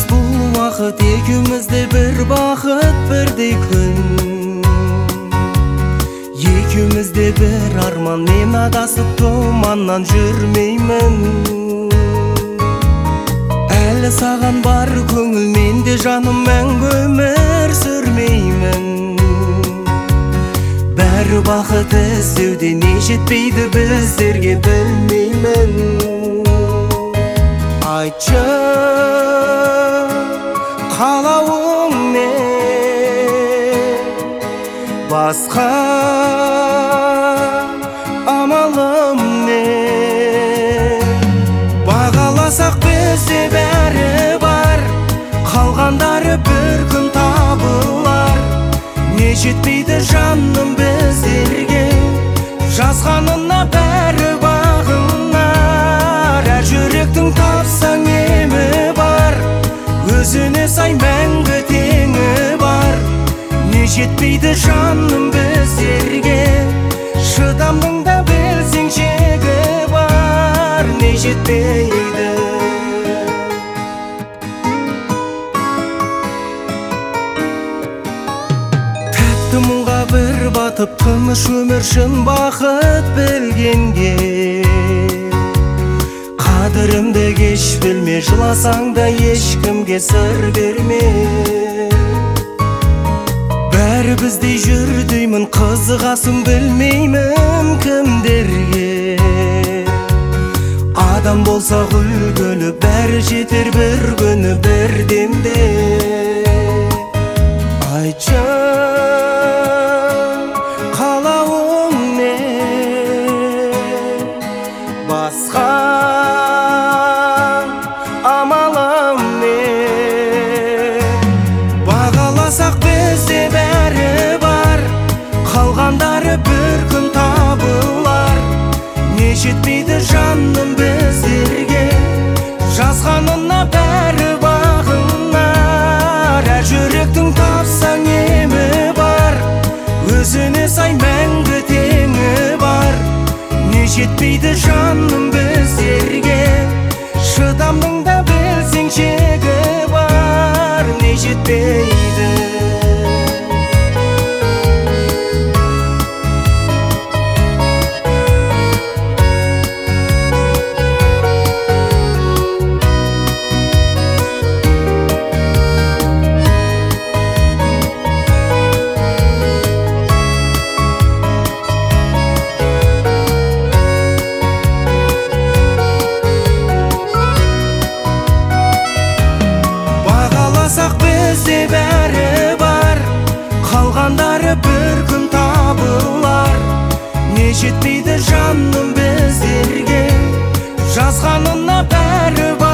бұл уақыт екеумізде бір бақыт бірдей күн. Екеумізде бір арман, мен адасып тұманнан жүрмеймін. Әлі саған бар көңіл, менде жаным, мәңгі өмір сүрмеймін. Бәрі бақыт іздеуде, не жетпейді біздерге, білмеймін. Айтшы, қалауың не, басқа амалым не? Бағаласақ бізде бәрі бар, қалғандары бір күн табылар. Не жетпейді жаным біздерге, жазғанына бәрі бағынар. Әр жүректің тапсаң емі бар, өзіне сай мәңгі теңі бар. Не жетпейді жаным біздерге, шыдамның да білсең шегі бар. Не жетпейді. Тәтті мұңға бір батып, тыныш өмір шын бақыт білгенге. Қадірімді кеш білме, жыласаң да ешкімге сыр берме. Бәрі біздей жүр деймін, қызығасың білмеймін кімдерге. Адам болса үлгілі, бәрі жетер бір күні бір демде. Айтшы, қалауың не, басқа амалым не? Бағаласақ бізде бәрі бар, қалғандары бір күн табылар. Не жетпейді жаным біздерге, жазғанына бәрі бағынар. Әр жүректің тапсаң емі бар, өзіне сай мәңгі теңі бар. Не жетпейді жаным біздерге, шыдамның да білсең шегі бар. Не жетпейді. Бізде бәрі бар, қалғандары бір күн табылар. Не жетпейді жаным біздерге, жазғанына бәрі бар.